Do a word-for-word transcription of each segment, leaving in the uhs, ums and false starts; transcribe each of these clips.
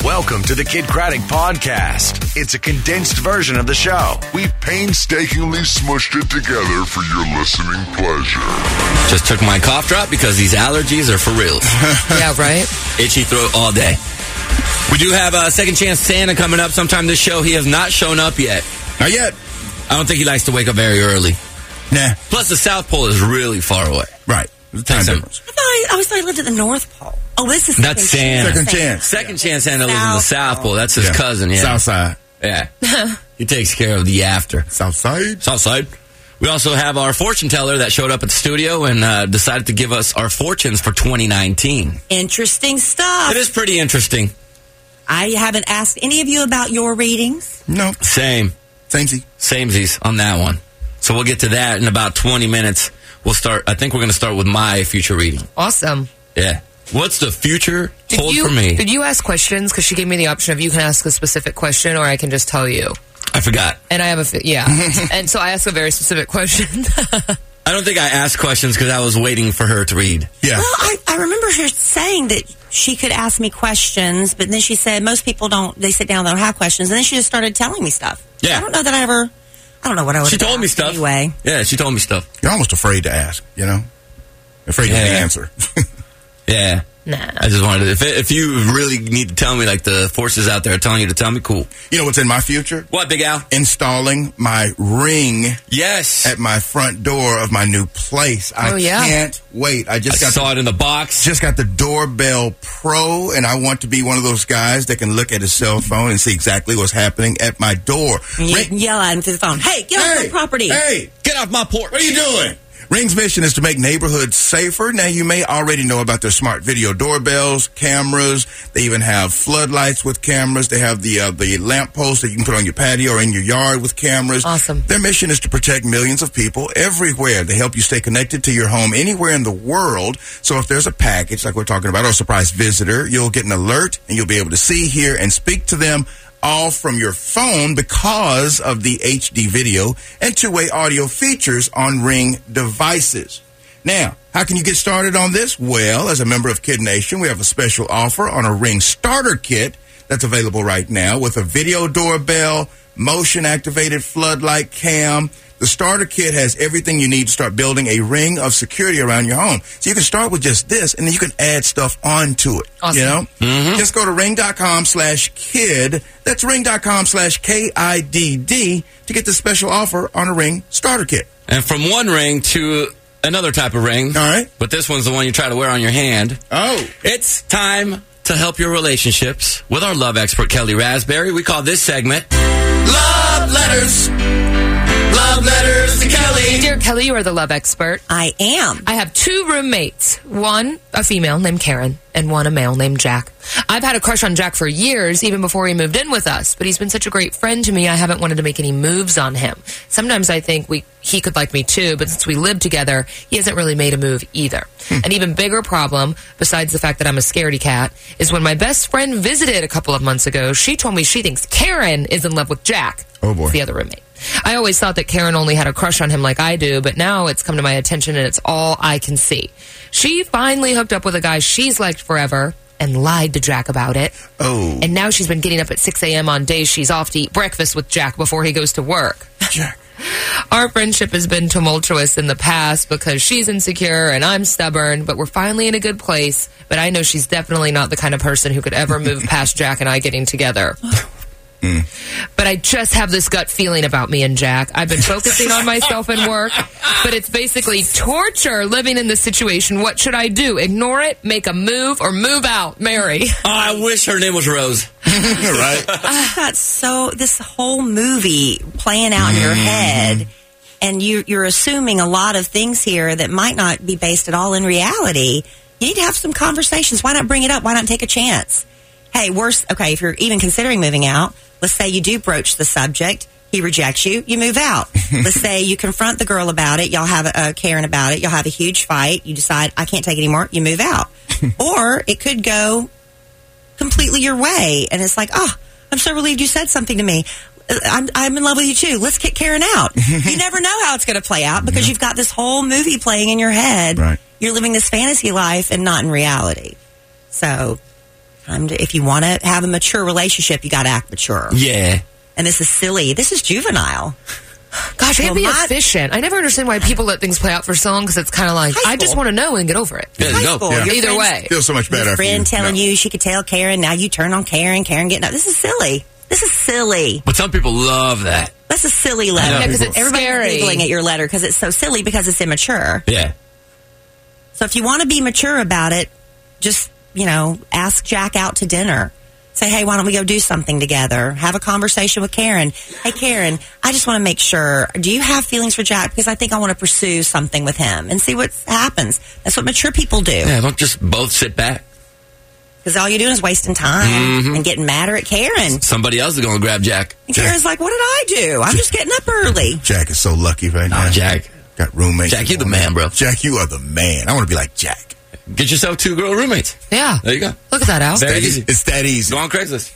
Welcome to the Kid Craddock Podcast. It's a condensed version of the show. We've painstakingly smushed it together for your listening pleasure. Just took my cough drop because these allergies are for real. Yeah, right? Itchy throat all day. We do have a Second Chance Santa coming up sometime this show. He has not shown up yet. Not yet. I don't think he likes to wake up very early. Nah. Plus, the South Pole is really far away. Right. The time difference. I thought I, I always thought he lived at the North Pole. Oh, this is That's Santa. Second Chance. Second Chance Santa lives in the South Pole. That's his Yeah. cousin, yeah. South side. Yeah. He takes care of the after. South side. South side. We also have our fortune teller that showed up at the studio and uh, decided to give us our fortunes for twenty nineteen. Interesting stuff. It is pretty interesting. I haven't asked any of you about your readings. No. Same. Samey. Samesies on that one. So we'll get to that in about twenty minutes. We'll start, I think we're going to start with my future reading. Awesome. Yeah. What's the future Did hold you, for me? Did you ask questions? Because she gave me the option of you can ask a specific question or I can just tell you. I forgot. And I have a, fi- yeah. And so I asked a very specific question. I don't think I asked questions because I was waiting for her to read. Yeah. Well, I, I remember her saying that she could ask me questions, but then she said most people don't, they sit down, they don't have questions. And then she just started telling me stuff. Yeah. I don't know that I ever, I don't know what I would She told me stuff. Anyway. Yeah, she told me stuff. You're almost afraid to ask, you know? Afraid Yeah. of the answer. Yeah. Nah. I just wanted to, if, if you really need to tell me, like the forces out there are telling you to tell me, cool. You know what's in my future? What, Big Al? Installing my Ring Yes. at my front door of my new place. I Oh, yeah. can't wait. I I just got saw the, it in the box. just got the Doorbell Pro, and I want to be one of those guys that can look at his cell phone and see exactly what's happening at my door. And you Ring- can yell at him through the phone. Hey, get off Hey, my property. Hey, Get off my porch. what are you doing? Ring's mission is to make neighborhoods safer. Now, you may already know about their smart video doorbells, cameras. They even have floodlights with cameras. They have the uh, the lamp posts that you can put on your patio or in your yard with cameras. Awesome. Their mission is to protect millions of people everywhere. They help you stay connected to your home anywhere in the world. So if there's a package like we're talking about or a surprise visitor, you'll get an alert and you'll be able to see, hear, and speak to them all from your phone because of the H D video and two-way audio features on Ring devices. Now, how can you get started on this? Well, as a member of Kid Nation, we have a special offer on a Ring starter kit that's available right now with a video doorbell, motion-activated floodlight cam. The starter kit has everything you need to start building a ring of security around your home. So you can start with just this, and then you can add stuff onto it. Awesome. You know? Mm-hmm. Just go to ring.com slash kid. That's ring.com slash K I D D to get the special offer on a Ring starter kit. And from one ring to another type of ring. All right. But this one's the one you try to wear on your hand. Oh. It's time to help your relationships with our love expert, Kelly Raspberry. We call this segment Love Letters. Love Letters to Kelly. Dear Kelly, you are the love expert. I am. I have two roommates. One, a female named Karen, and one, a male named Jack. I've had a crush on Jack for years, even before he moved in with us, but he's been such a great friend to me, I haven't wanted to make any moves on him. Sometimes I think we he could like me too, but since we live together, he hasn't really made a move either. An even bigger problem, besides the fact that I'm a scaredy cat, is when my best friend visited a couple of months ago, she told me she thinks Karen is in love with Jack. Oh, boy. The other roommate. I always thought that Karen only had a crush on him like I do, but now it's come to my attention and it's all I can see. She finally hooked up with a guy she's liked forever and lied to Jack about it. Oh. And now she's been getting up at six a.m. on days she's off to eat breakfast with Jack before he goes to work. Jack. Our friendship has been tumultuous in the past because she's insecure and I'm stubborn, but we're finally in a good place. But I know she's definitely not the kind of person who could ever move past Jack and I getting together. Mm. But I just have this gut feeling about me and Jack. I've been focusing on myself and work, but it's basically torture living in this situation. What should I do? Ignore it, make a move, or move out? Mary. Oh, I wish her name was Rose. Right? I've got so this whole movie playing out in your head, and you, you're assuming a lot of things here that might not be based at all in reality. You need to have some conversations. Why not bring it up? Why not take a chance? Hey, worse, okay, if you're even considering moving out, let's say you do broach the subject. He rejects you. You move out. Let's say you confront the girl about it. Y'all have a, a Karen about it. Y'all have a huge fight. You decide, I can't take it anymore. You move out. Or it could go completely your way. And it's like, oh, I'm so relieved you said something to me. I'm, I'm in love with you too. Let's kick Karen out. You never know how it's going to play out because yeah. you've got this whole movie playing in your head. Right. You're living this fantasy life and not in reality. So time to, if you want to have a mature relationship, you got to act mature. Yeah. And this is silly. This is juvenile. Gosh, I Well, can't be my- efficient. I never understand why people let things play out for so long because it's kind of like, High I just school. want to know and get over it. There you High go. school. Yeah. Your Either friends- way. Feels so much better Your after friend you. telling No. you she could tell Karen, now you turn on Karen, Karen getting up. This is silly. This is silly. But some people love that. That's a silly letter. I know. Yeah, 'cause it's Everybody's scary. Googling at your letter because it's so silly because it's immature. Yeah. So if you want to be mature about it, just, you know, ask Jack out to dinner. Say, hey, why don't we go do something together? Have a conversation with Karen. Hey, Karen, I just want to make sure, do you have feelings for Jack? Because I think I want to pursue something with him and see what happens. That's what mature people do. Yeah, don't just both sit back. Because all you're doing is wasting time Mm-hmm. and getting madder at Karen. Somebody else is going to grab Jack. And Karen's like, what did I do? I'm just getting up early. Jack is so lucky right now. Oh, Jack. Got roommates. Jack, you the man, bro. Jack, you are the man. I want to be like Jack. Get yourself two girl roommates. Yeah. There you go. Look at that, Al. Very easy. It's that easy. Go on Craigslist.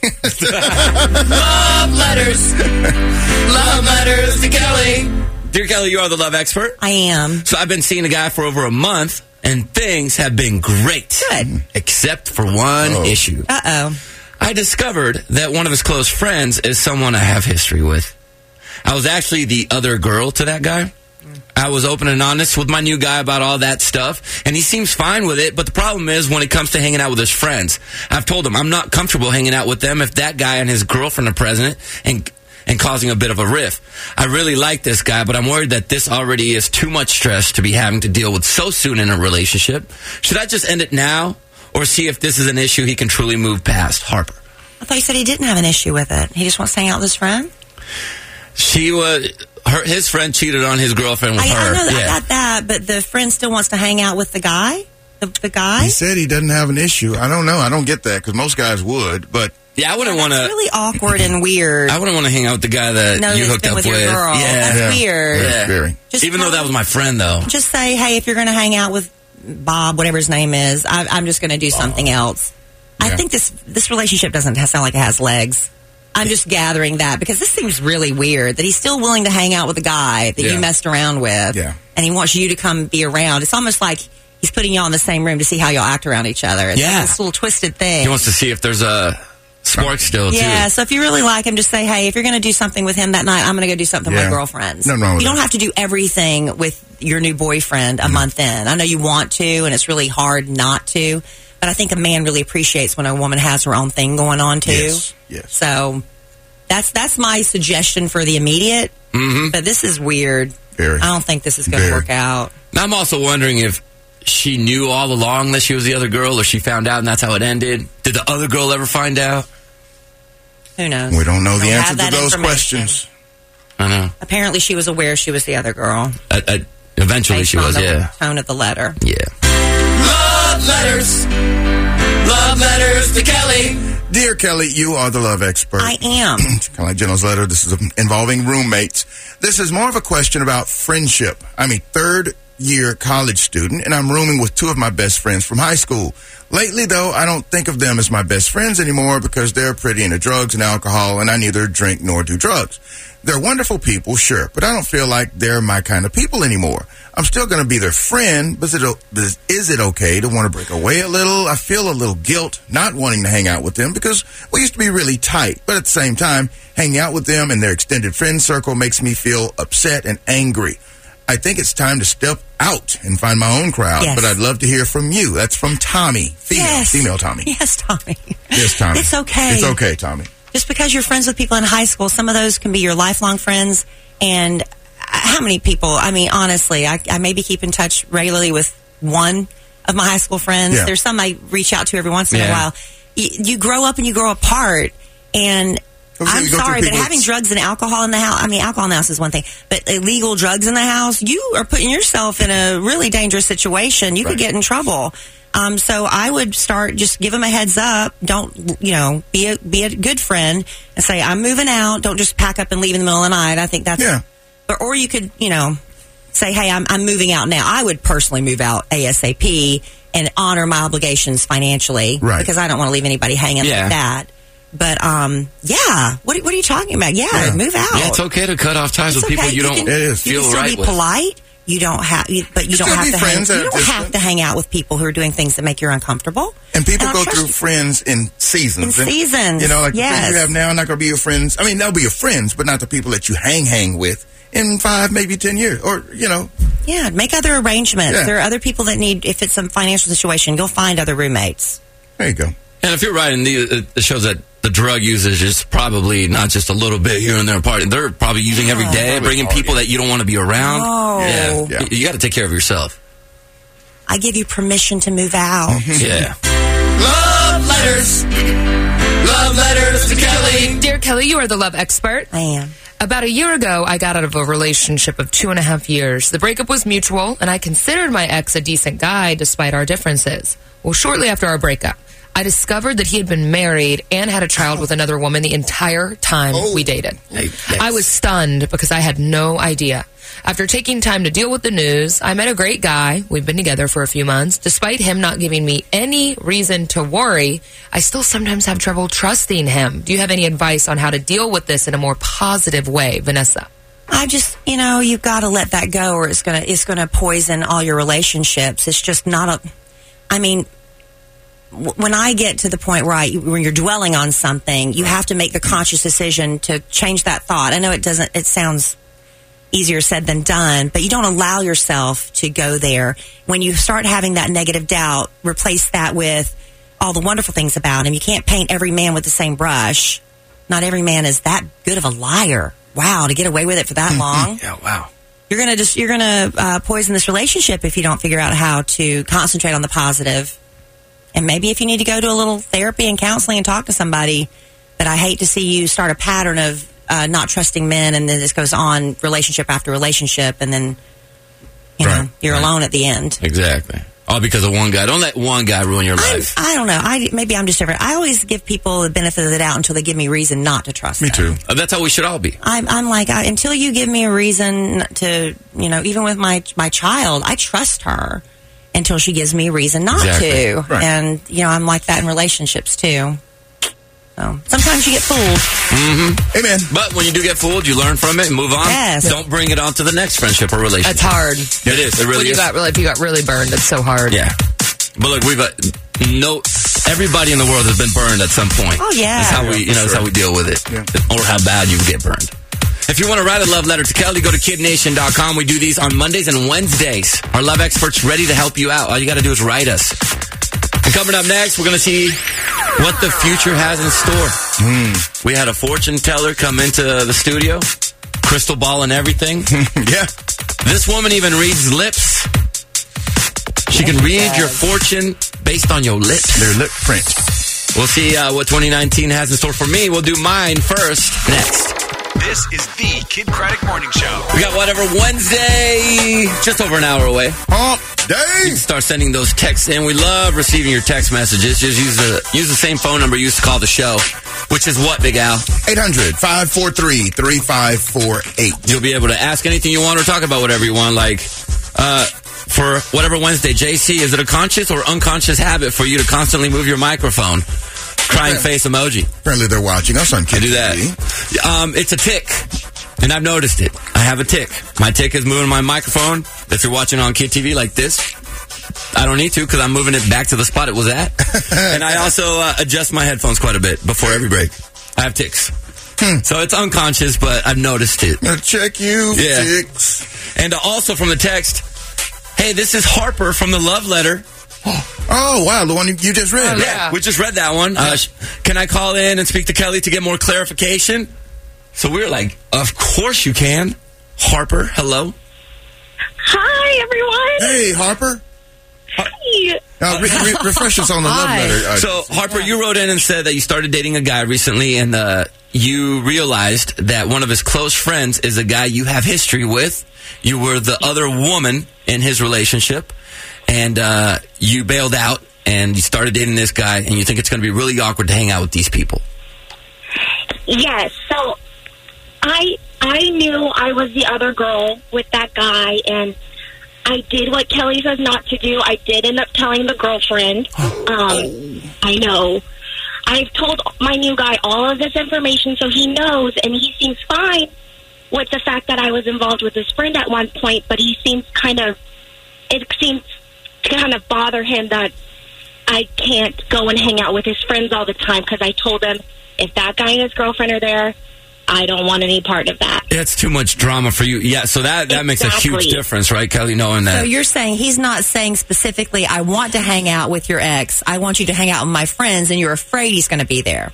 Love letters. Love letters to Kelly. Dear Kelly, you are the love expert. I am. So I've been seeing a guy for over a month, and things have been great. Good. Except for one Oh. issue. Uh-oh. I discovered that one of his close friends is someone I have history with. I was actually the other girl to that guy. I was open and honest with my new guy about all that stuff, and he seems fine with it, but the problem is when it comes to hanging out with his friends. I've told him I'm not comfortable hanging out with them if that guy and his girlfriend are present and and causing a bit of a rift. I really like this guy, but I'm worried that this already is too much stress to be having to deal with so soon in a relationship. Should I just end it now, or see if this is an issue he can truly move past? Harper. I thought you said he didn't have an issue with it. He just wants to hang out with his friend? She was... Her, his friend cheated on his girlfriend with I, her. I know that, yeah. I got that, but the friend still wants to hang out with the guy? The, the guy? He said he doesn't have an issue. I don't know. I don't get that because most guys would, but yeah, I wouldn't want That's to. really awkward and weird. I wouldn't want to hang out with the guy that No, you that's hooked been up with with. your girl. Yeah, That's yeah. weird. Yeah. very. Just Even though that was my friend, though. Just say, hey, if you're going to hang out with Bob, whatever his name is, I, I'm just going to do something else. I Yeah. think this this relationship doesn't sound like it has legs. I'm just gathering that because this seems really weird that he's still willing to hang out with a guy that Yeah. you messed around with. Yeah. And he wants you to come be around. It's almost like he's putting you all in the same room to see how y'all act around each other. It's Yeah. like this little twisted thing. He wants to see if there's a spark still, too. Yeah, so if you really like him, just say, hey, if you're going to do something with him that night, I'm going to go do something with Yeah. my girlfriends. Nothing wrong with you don't that. have to do everything with your new boyfriend a month in. I know you want to, and it's really hard not to, but I think a man really appreciates when a woman has her own thing going on, too. Yes, yes. So that's that's my suggestion for the immediate, Mm-hmm. but this is weird. Very. I don't think this is going to Very. work out. Now, I'm also wondering if she knew all along that she was the other girl, or she found out and that's how it ended. Did the other girl ever find out? Who knows? we don't know the Don't answer have to that those information. questions. I know. Apparently, she was aware she was the other girl. I, I, eventually Based she on was, the yeah. tone of the letter. Yeah. Love letters. Love letters to Kelly. Dear Kelly, you are the love expert. I am. Kind of like Jenna's letter. This is involving roommates. This is more of a question about friendship. I'm a third year college student, and I'm rooming with two of my best friends from high school. Lately, though, I don't think of them as my best friends anymore because they're pretty into drugs and alcohol, and I neither drink nor do drugs. They're wonderful people, sure, but I don't feel like they're my kind of people anymore. I'm still going to be their friend, but is it, is it okay to want to break away a little? I feel a little guilt not wanting to hang out with them because we used to be really tight, but at the same time, hanging out with them and their extended friend circle makes me feel upset and angry. I think it's time to step out and find my own crowd, Yes. but I'd love to hear from you. That's from Tommy. Female, Yes. female Tommy. Yes, Tommy. Yes, Tommy. It's okay. It's okay, Tommy. Just because you're friends with people in high school, some of those can be your lifelong friends. And how many people, I mean, honestly, I, I maybe keep in touch regularly with one of my high school friends. Yeah. There's some I reach out to every once in Yeah. a while. You, you grow up and you grow apart. And Okay, I'm you go through sorry, but people having that's- drugs and alcohol in the house, I mean, alcohol in the house is one thing, but illegal drugs in the house, you are putting yourself in a really dangerous situation. You Right. could get in trouble. Um, so I would start, just give them a heads up. Don't, you know, be a, be a good friend and say, I'm moving out. Don't just pack up and leave in the middle of the night. I think that's, Yeah. but, or you could, you know, say, hey, I'm, I'm moving out now. I would personally move out ASAP and honor my obligations financially. Right. Because I don't want to leave anybody hanging Yeah. like that. But, um, yeah. What, what are you talking about? Yeah, Yeah. move out. Yeah, it's okay to cut off ties It's with people okay. you You don't can- It is. You feel can still right be with. polite. You don't have, you, but you You don't still have be to hang, friends at you a don't have distance. to hang out with people who are doing things that make you uncomfortable. And people And go I'll trust through you. friends in seasons. In And, seasons, You know, like the yes. friends you have now are not going to be your friends. I mean, they'll be your friends, but not the people that you hang hang with in five, maybe ten years. Or, you know. Yeah, make other arrangements. Yeah. There are other people that need, if it's some financial situation, go find other roommates. There you go. And if you're right, and the, it shows that the drug usage is probably not just a little bit here and there party. They're probably using every day, Probably bringing party. people that you don't want to be around. Oh. Yeah, Yeah. you, you got to take care of yourself. I give you permission to move out. Yeah. Love letters. Love letters to Kelly. Dear Kelly, you are the love expert. I am. About a year ago, I got out of a relationship of two and a half years. The breakup was mutual, and I considered my ex a decent guy despite our differences. Well, shortly after our breakup, I discovered that he had been married and had a child with another woman the entire time Oh. we dated. Hey, I was stunned because I had no idea. After taking time to deal with the news, I met a great guy. We've been together for a few months. Despite him not giving me any reason to worry, I still sometimes have trouble trusting him. Do you have any advice on how to deal with this in a more positive way, Vanessa? I just, you know, you've got to let that go, or it's gonna, it's gonna poison all your relationships. It's just not a. I mean, w- when I get to the point where I, when you're dwelling on something, you have to make the conscious decision to change that thought. I know it doesn't. It sounds easier said than done, but you don't allow yourself to go there. When you start having that negative doubt, replace that with all the wonderful things about him. You can't paint every man with the same brush. Not every man is that good of a liar. Wow, to get away with it for that long. Yeah, wow. You're gonna just you're gonna uh, poison this relationship if you don't figure out how to concentrate on the positive. And maybe if you need to go to a little therapy and counseling and talk to somebody. But I hate to see you start a pattern of uh, not trusting men, and then this goes on relationship after relationship, and then you Right, know you're right. alone at the end. Exactly. All because of one guy. Don't let one guy ruin your I'm, life. I don't know. I maybe I'm just different. I always give people the benefit of the doubt until they give me reason not to trust Me them. too. Uh, That's how we should all be. I'm, I'm like, I, until you give me a reason to, you know, even with my my child, I trust her until she gives me a reason not Exactly. to. Right. And, you know, I'm like that in relationships too. So sometimes you get fooled. Amen. But when you do get fooled, you learn from it and move on. Yes. Don't bring it on to the next friendship or relationship. That's hard. It is. It really when you is. got really, if you got really burned, it's so hard. Yeah. But look, we've uh, no. Everybody in the world has been burned at some point. Oh, yeah. That's how we, you know, that's how we deal with it, Yeah. or how bad you get burned. If you want to write a love letter to Kelly, go to kid nation dot com. We do these on Mondays and Wednesdays. Our love experts ready to help you out. All you got to do is write us. And coming up next, we're going to see what the future has in store. We had a fortune teller come into the studio, crystal ball and everything. Yeah. This woman even reads lips. She can read your fortune based on your lips. Their lip print. We'll see uh, what twenty nineteen has in store for me. We'll do mine first. Next. This is the Kid Craddock Morning Show. We got whatever Wednesday, just over an hour away. Hump You day. can start sending those texts in. We love receiving your text messages. Just use the use the same phone number you used to call the show, which is what, Big Al? eight hundred, five four three, three five four eight. You'll be able to ask anything you want or talk about whatever you want. Like, uh, for whatever Wednesday, J C, is it a conscious or unconscious habit for you to constantly move your microphone? Crying face emoji. Apparently they're watching us on I Kid do that. T V. Um, it's a tick, and I've noticed it. I have a tick. My tick is moving my microphone. If you're watching on Kid T V like this, I don't need to because I'm moving it back to the spot it was at. And I also uh, adjust my headphones quite a bit before every break. I have ticks. So it's unconscious, but I've noticed it. Now check you, Yeah. chicks. And uh, also from the text, hey, this is Harper from the love letter. Oh, wow. The one you just read. Oh, Yeah, we just read that one. Uh, sh- can I call in and speak to Kelly to get more clarification? So we were like, of course you can. Harper, hello. Hi, everyone. Hey, Harper. Hey. Uh, re- re- refresh us on the love Hi. letter. Uh, So, Harper, you wrote in and said that you started dating a guy recently, and uh, you realized that one of his close friends is a guy you have history with. You were the other woman in his relationship, and uh, you bailed out, and you started dating this guy, and you think it's going to be really awkward to hang out with these people. Yes. So I I knew I was the other girl with that guy, and I did what Kelly says not to do. I did end up telling the girlfriend. Um, I know. I've told my new guy all of this information, so he knows, and he seems fine with the fact that I was involved with his friend at one point, but he seems kind of, it seems to kind of bother him that I can't go and hang out with his friends all the time, because I told him if that guy and his girlfriend are there, I don't want any part of that. It's too much drama for you. Yeah, so that, that makes a huge difference, right, Kelly, knowing that. So you're saying he's not saying specifically, I want to hang out with your ex. I want you to hang out with my friends, and you're afraid he's going to be there.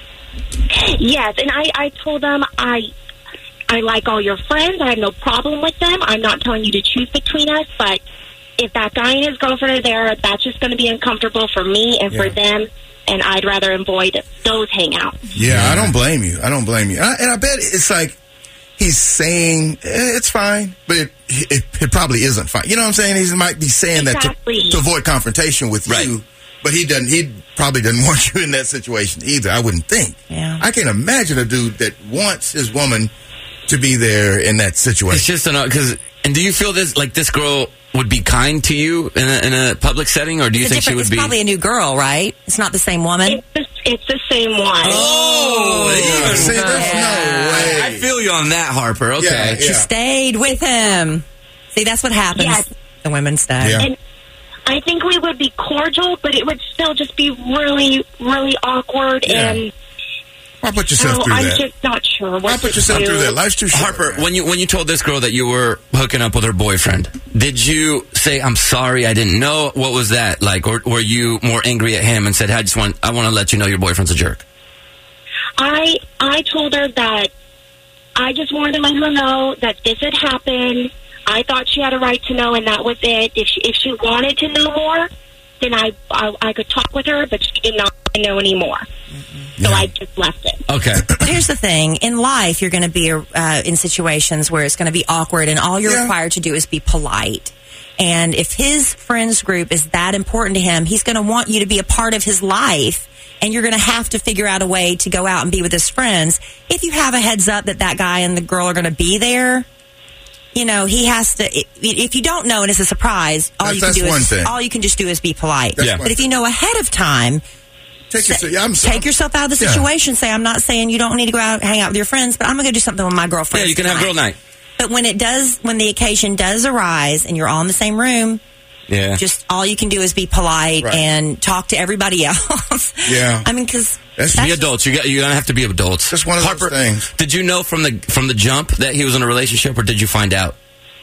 Yes, and I, I told him I I like all your friends. I have no problem with them. I'm not telling you to choose between us, but if that guy and his girlfriend are there, that's just going to be uncomfortable for me and Yeah. for them, and I'd rather avoid those hangouts. Yeah, I don't blame you. I don't blame you. And I, and I bet it's like he's saying eh, it's fine, but it, it, it probably isn't fine. You know what I'm saying? He might be saying Exactly. that to, to avoid confrontation with Right. you, but he doesn't. He probably doesn't want you in that situation either. I wouldn't think. Yeah. I can't imagine a dude that wants his woman to be there in that situation. It's just an, because, and do you feel this, like this girl would be kind to you in a, in a public setting, or do you It's, a think she different- would it's be? probably a new girl, right? It's not the same woman. It's the, it's the same one. Oh, even See, there's Yeah. no way. I feel you on that, Harper. Okay. Yeah, She yeah. stayed with him. See, that's what happens. Yes. The women stay. Yeah. And I think we would be cordial, but it would still just be really, really awkward, Yeah. and Why put yourself so through I'm that? just not sure what Why put to yourself do. through that? Life's too short. Harper, man. when you when you told this girl that you were hooking up with her boyfriend, did you say, "I'm sorry, I didn't know"? What was that like, or were you more angry at him and said, "I just want, I want to let you know your boyfriend's a jerk"? I I told her that I just wanted to let her know that this had happened. I thought she had a right to know, and that was it. If she if she wanted to know more, then I I, I could talk with her, but she did not know anymore. So I just left it. Okay. But here's the thing. In life, you're going to be uh, in situations where it's going to be awkward, and all you're Yeah. required to do is be polite. And if his friends group is that important to him, he's going to want you to be a part of his life, and you're going to have to figure out a way to go out and be with his friends. If you have a heads up that that guy and the girl are going to be there, you know, he has to. If you don't know and it's a surprise, all That's- you can that's do one is thing. all you can just do is be polite. That's Yeah. one But if you know ahead of time, Take, your, Say- yeah, I'm sorry. take yourself out of the Yeah. situation. Say, I'm not saying you don't need to go out and hang out with your friends, but I'm going to do something with my girlfriend. Yeah, you can have girl night. But when it does, when the occasion does arise and you're all in the same room, Yeah. just all you can do is be polite Right. and talk to everybody else. Yeah. I mean, because That's- Be adults. You got. You're gonna have to be adults. Just one of those Harper, things. Did you know from the from the jump that he was in a relationship, or did you find out?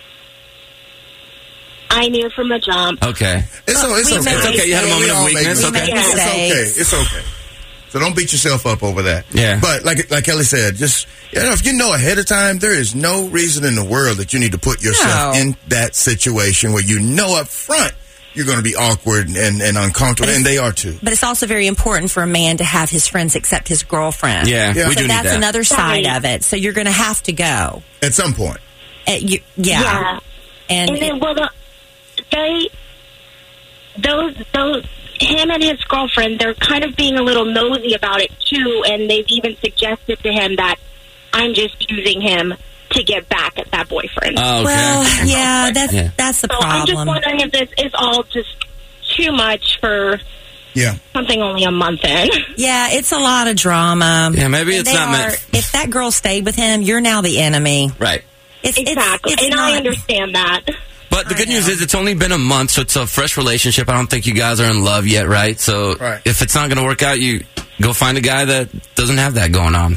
I knew from the jump. Okay. It's, o- it's we okay. make It's okay. You had a We moment of all make weakness. mistakes. Okay. We make It's okay. mistakes. It's okay. So don't beat yourself up over that. Yeah. But like like Kelly said, just you know, if you know ahead of time, there is no reason in the world that you need to put yourself No. in that situation where you know up front you're going to be awkward and, and uncomfortable, and they are too. But it's also very important for a man to have his friends accept his girlfriend. Yeah, Yeah. we So do need that's that. another side Right. of it. So you're going to have to go. At some point. Uh, you, yeah. Yeah. And, And then, well, the, they, those, those, him and his girlfriend, they're kind of being a little nosy about it too, and they've even suggested to him that I'm just using him to get back at that boyfriend. Oh, okay. well, yeah, that's Yeah. that's the so I'm just problem. wondering if this is all just too much for Yeah. something only a month in. Yeah, it's a lot of drama. Yeah, maybe And it's they not meant- are- If that girl stayed with him, you're now the enemy. Right. It's, it's- Exactly. It's, and not, I understand that. But the I good news know. is it's only been a month, so it's a fresh relationship. I don't think you guys are in love yet, right? So Right. if it's not going to work out, you go find a guy that doesn't have that going on.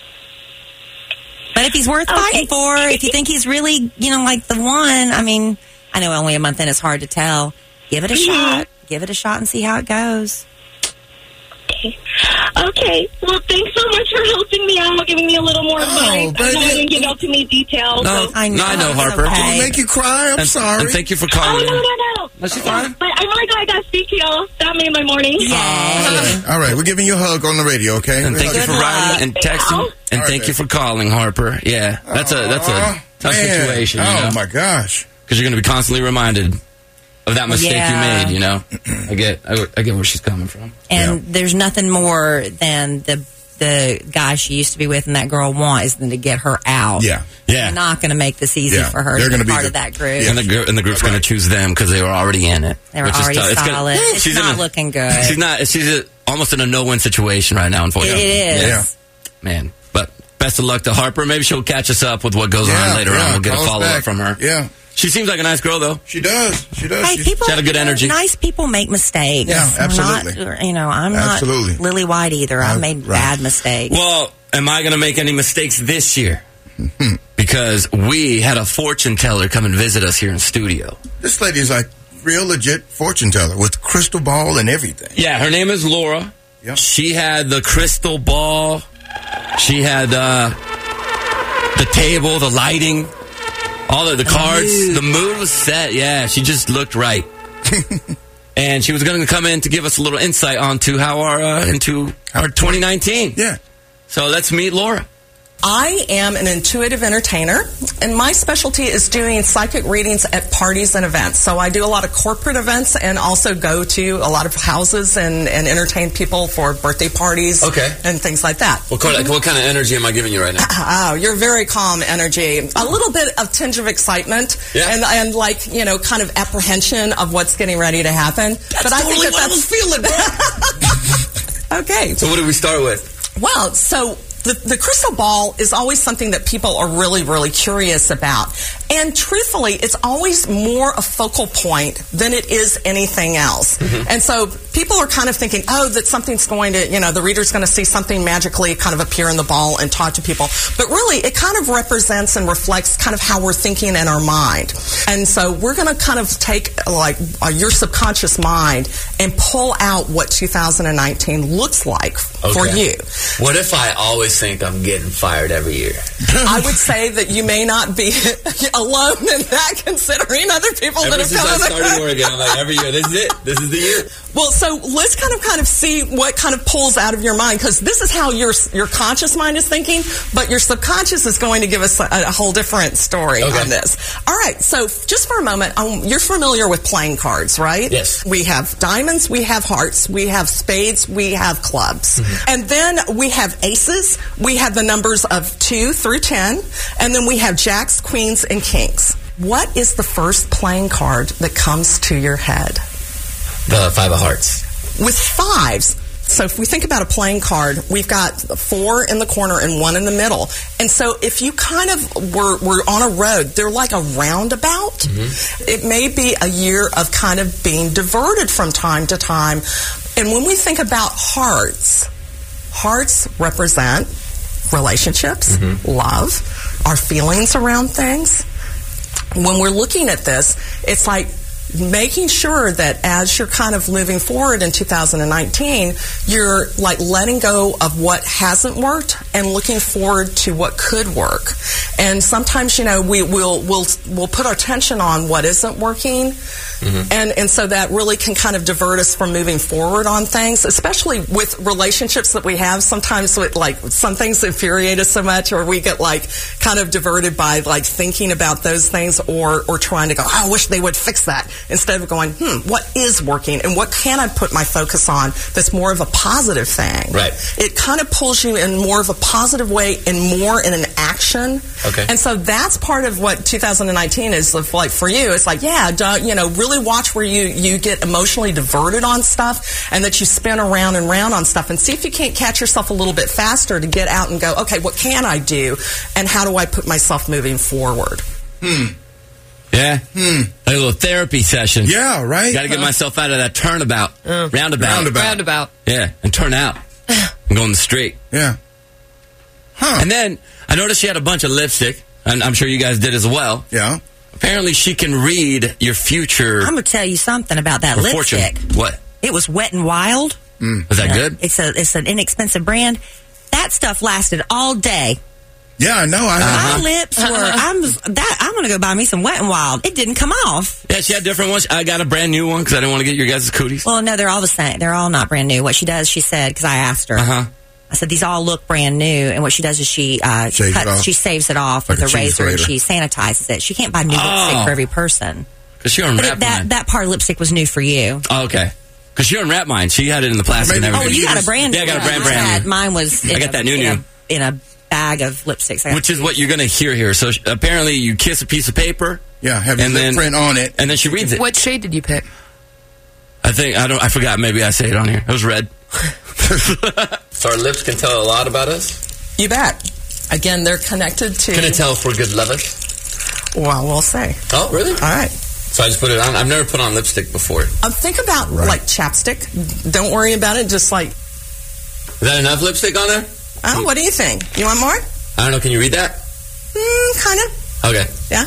But if he's worth Okay. fighting for, if you think he's really, you know, like the one, I mean, I know only a month in is hard to tell. Give it a Mhm. shot. Give it a shot and see how it goes. Okay. Okay. Well, thanks so much for helping me out, giving me a little more advice. I know baby. I didn't give out too many details. No, so- I know. no, I know, it's Harper. okay. Did it make you cry? I'm And, sorry. and thank you for Oh, calling. no, no, no. No, she's fine. But I'm really glad I got to speak to y'all. That made my morning. Yay. All right, we're giving you a hug on the radio, okay? And thank you for Good writing luck. and texting. All And right, thank you babe. for calling, Harper. Yeah, that's a that's a Aw, tough man. situation. You Oh know? my gosh. Because you're going to be constantly reminded of that mistake Yeah. you made. You know, I get I, I get where she's coming from. And there's nothing more than the the guy she used to be with and that girl want is than to get her out. Yeah. Yeah. They're not going to make this easy Yeah. for her They're to be gonna be part the- of that group. Yeah. And the gr- and the group's going to choose them because they were already in it. They were which already is tough. It's gonna- solid. It's she's in not a- looking good. She's not. She's a, almost in a no-win situation right now. It Unfortunately, is. Yeah. man. But Best of luck to Harper. Maybe she'll catch us up with what goes Yeah, on later yeah, on. We'll get a call us follow-up back. from her. Yeah. She seems like a nice girl, though. She does. She does. Hey, She's- people, She had a good energy. Nice people make mistakes. Yeah, We're absolutely. Not, you know, I'm Absolutely. not Lily White either. I Uh, made right. bad mistakes. Well, am I going to make any mistakes this year? Because we had a fortune teller come and visit us here in studio. This lady's like real legit fortune teller with crystal ball and everything. Yeah, her name is Laura. Yep. She had the crystal ball. She had uh, the table, the lighting, all of the cards. mood. The mood was set. Yeah, she just looked right. And she was going to come in to give us a little insight onto how our uh, into our twenty nineteen. Yeah. So let's meet Laura. I am an intuitive entertainer, and my specialty is doing psychic readings at parties and events. So I do a lot of corporate events and also go to a lot of houses and, and entertain people for birthday parties Okay. and things like that. What kind, of, what kind of energy am I giving you right now? Oh, you're very calm energy. A little bit of tinge of excitement Yeah. and, and like, you know, kind of apprehension of what's getting ready to happen. That's but I totally think what I that was feeling, bro. that's okay. So what do we start with? Well, so the, the crystal ball is always something that people are really, really curious about. And truthfully, it's always more a focal point than it is anything else. Mm-hmm. And so people are kind of thinking, oh, that something's going to, you know, the reader's going to see something magically kind of appear in the ball and talk to people. But really, it kind of represents and reflects kind of how we're thinking in our mind. And so we're going to kind of take like uh, your subconscious mind and pull out what two thousand nineteen looks like for Okay. you. What if I always think I'm getting fired every year? I would say that you may not be alone in that, considering other people Ever that have since come I in the- started Oregon, I'm like, every year, this is it. This is the year. Well, so let's kind of kind of see what kind of pulls out of your mind, because this is how your your conscious mind is thinking, but your subconscious is going to give us a, a whole different story Okay. on this. All right, so just for a moment, um, you're familiar with playing cards, right? Yes. We have diamonds, we have hearts, we have spades, we have clubs. Mm-hmm. And then we have aces, we have the numbers of two through ten, and then we have jacks, queens, and kings. What is the first playing card that comes to your head? The Five of Hearts. With fives, so if we think about a playing card, we've got four in the corner and one in the middle. And so if you kind of were, were on a road, they're like a roundabout. Mm-hmm. It may be a year of kind of being diverted from time to time. And when we think about hearts, hearts represent relationships, Mm-hmm. love, our feelings around things. When we're looking at this, it's like making sure that as you're kind of moving forward in two thousand nineteen, you're like letting go of what hasn't worked and looking forward to what could work. And sometimes, you know, we will we'll we'll put our attention on what isn't working. Mm-hmm. And and so that really can kind of divert us from moving forward on things, especially with relationships that we have. Sometimes with like some things infuriate us so much, or we get like kind of diverted by like thinking about those things, or or trying to go, oh, I wish they would fix that, instead of going, hmm, what is working and what can I put my focus on that's more of a positive thing. Right. It kind of pulls you in more of a positive way and more in an action. Okay. And so that's part of what two thousand nineteen is like for you. It's like, yeah, don't, you know, really watch where you, you get emotionally diverted on stuff, and that you spin around and round on stuff, and see if you can't catch yourself a little bit faster to get out and go, okay, what can I do, and how do I put myself moving forward? Hmm. Yeah. Hmm. A little therapy session. Yeah, right? Got to get myself out of that turnabout. Uh, roundabout. Roundabout. Roundabout. Yeah, and turn out. and go on the straight. Yeah. Huh. And then I noticed she had a bunch of lipstick, and I'm sure you guys did as well. Yeah. Apparently, she can read your future. I'm going to tell you something about that or lipstick. fortune. What? It was Wet n Wild. Mm. Was that good? It's a it's an inexpensive brand. That stuff lasted all day. Yeah, I know. I Uh-huh. My lips were. I'm that. I'm going to go buy me some Wet n Wild. It didn't come off. Yeah, she had different ones. I got a brand new one because I didn't want to get your guys' cooties. Well, no, they're all the same. They're all not brand new. What she does, she said, because I asked her. Uh huh. I said these all look brand new, and what she does is she uh, Shaves it cuts, off. she saves it off Like with a a cheese razor, and grater. she sanitizes it. She can't buy new Oh. lipstick for every person. Because she unwrapped But it, that mine. that part of lipstick was new for you. Oh, okay. Because she unwrapped mine. She had it in the plastic and Maybe- everything. Oh, you you got a just- brand new. Yeah, I got a brand one. brand I had- new. Mine was. In I got a, that new in new. A, in a bag of lipsticks. I got Which is what you're going to hear here. So sh- apparently, you kiss a piece of paper. Yeah, have your and lip then, print on it. and then she reads it. What shade did you pick? I think I don't. I forgot. Maybe I say it on here. It was red. So our lips can tell a lot about us. You bet. Again, they're connected to... Can I tell if we're good lovers? Well, we'll say. Oh, really? All right. So I just put it on. I've never put on lipstick before. Um, think about, right. like, chapstick. Don't worry about it. Just, like... Is that enough lipstick on there? Oh, what do you think? You want more? I don't know. Can you read that? Mm, kind of. Okay. Yeah.